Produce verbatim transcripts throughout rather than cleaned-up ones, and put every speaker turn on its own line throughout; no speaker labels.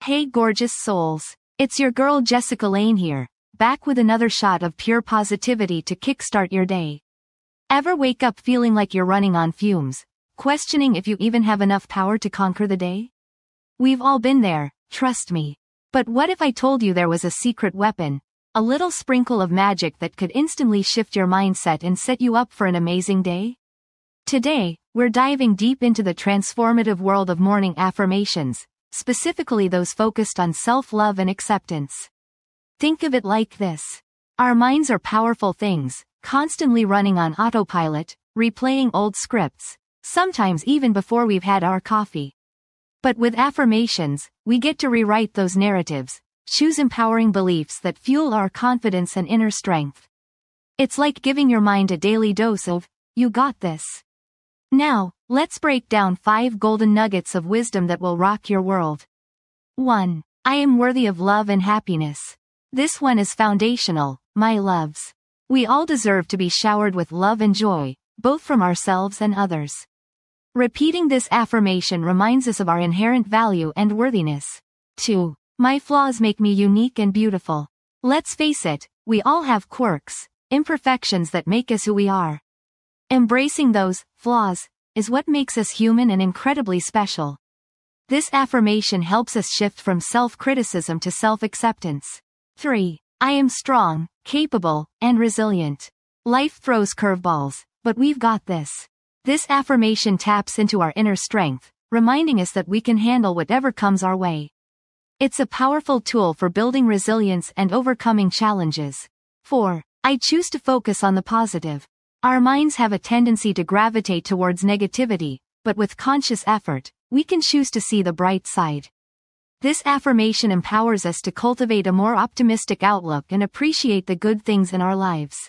Hey gorgeous souls, it's your girl Jessica Lane here, back with another shot of pure positivity to kickstart your day. Ever wake up feeling like you're running on fumes, questioning if you even have enough power to conquer the day? We've all been there, trust me. But what if I told you there was a secret weapon, a little sprinkle of magic that could instantly shift your mindset and set you up for an amazing day? Today, we're diving deep into the transformative world of morning affirmations, specifically those focused on self-love and acceptance. Think of it like this. Our minds are powerful things, constantly running on autopilot, replaying old scripts, sometimes even before we've had our coffee. But with affirmations, we get to rewrite those narratives, choose empowering beliefs that fuel our confidence and inner strength. It's like giving your mind a daily dose of, "You got this." Now, let's break down five golden nuggets of wisdom that will rock your world. one. I am worthy of love and happiness. This one is foundational, my loves. We all deserve to be showered with love and joy, both from ourselves and others. Repeating this affirmation reminds us of our inherent value and worthiness. two. My flaws make me unique and beautiful. Let's face it, we all have quirks, imperfections that make us who we are. Embracing those flaws is what makes us human and incredibly special. This affirmation helps us shift from self-criticism to self-acceptance. three. I am strong, capable, and resilient. Life throws curveballs, but we've got this. This affirmation taps into our inner strength, reminding us that we can handle whatever comes our way. It's a powerful tool for building resilience and overcoming challenges. four. I choose to focus on the positive. Our minds have a tendency to gravitate towards negativity, but with conscious effort, we can choose to see the bright side. This affirmation empowers us to cultivate a more optimistic outlook and appreciate the good things in our lives.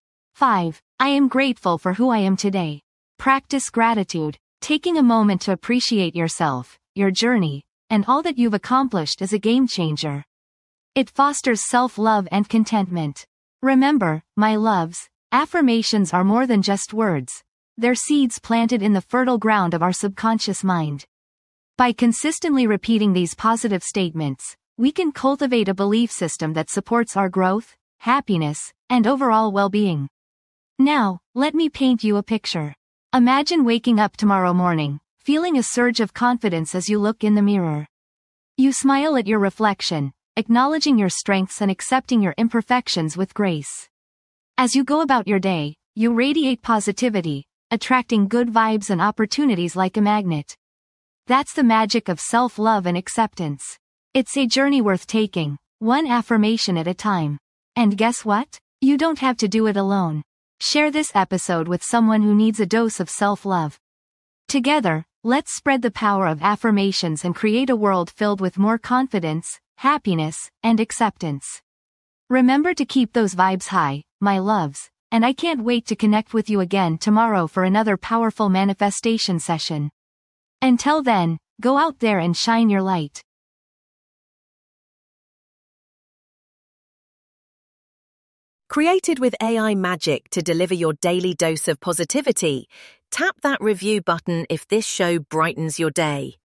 five. I am grateful for who I am today. Practice gratitude. Taking a moment to appreciate yourself, your journey, and all that you've accomplished is a game changer. It fosters self-love and contentment. Remember, my loves, affirmations are more than just words. They're seeds planted in the fertile ground of our subconscious mind. By consistently repeating these positive statements, we can cultivate a belief system that supports our growth, happiness, and overall well-being. Now, let me paint you a picture. Imagine waking up tomorrow morning, feeling a surge of confidence as you look in the mirror. You smile at your reflection, acknowledging your strengths and accepting your imperfections with grace. As you go about your day, you radiate positivity, attracting good vibes and opportunities like a magnet. That's the magic of self-love and acceptance. It's a journey worth taking, one affirmation at a time. And guess what? You don't have to do it alone. Share this episode with someone who needs a dose of self-love. Together, let's spread the power of affirmations and create a world filled with more confidence, happiness, and acceptance. Remember to keep those vibes high, my loves, and I can't wait to connect with you again tomorrow for another powerful manifestation session. Until then, go out there and shine your light.
Created with A I magic to deliver your daily dose of positivity, tap that review button if this show brightens your day.